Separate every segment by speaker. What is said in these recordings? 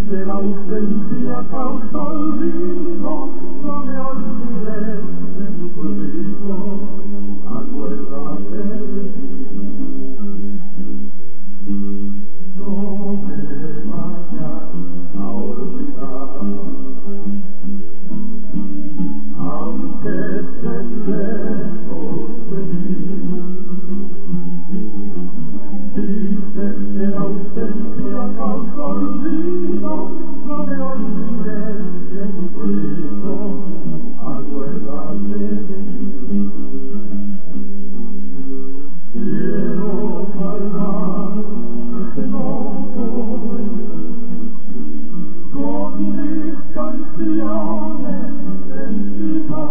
Speaker 1: que la ausencia causa olvido, no me olvidé de tu ruido, acuérdate de mí. No me vayas a olvidar, aunque estés lejos de mí. Dicen que la ausencia causa olvido, no me olvides de tu ruido, acuérdate de mí. Quiero calmar ese enojo con mis canciones encima.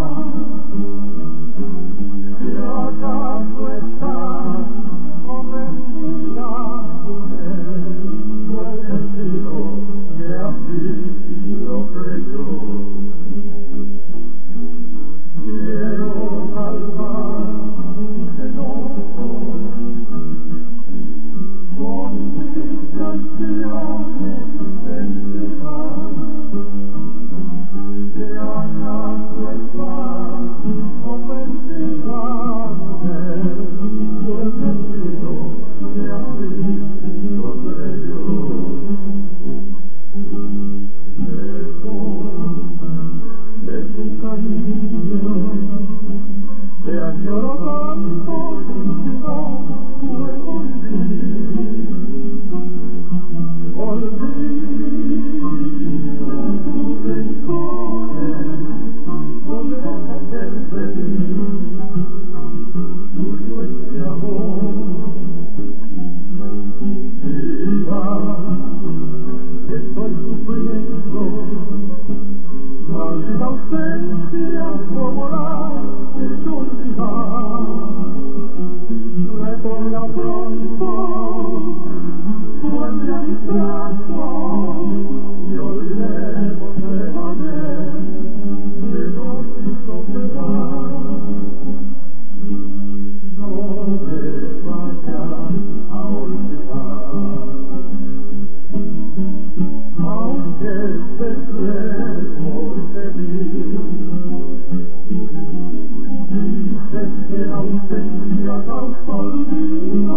Speaker 1: Si acaso estás convencida, mujer, puede haber sido que así lo creyó. Quiero calmar mis enojos con mis canciones encima. Si acaso estás convencida, mujer, puede haber sido que así lo creyó. Lejos de tu cariño, te añoro tanto si no puedo vivir. Olvido tus rincones, donde vas a ser feliz. Tuyo este amor, viva, que estoy sufriendo. Maldita ausencia, como la de tu olvidar. Retorna pronto, vuelve a mis brazos y olvidemos el ayer que nos hizo pegar. No me vayas a olvidar, aunque estés lejos de mí. Dicen que la ausencia causa olvido,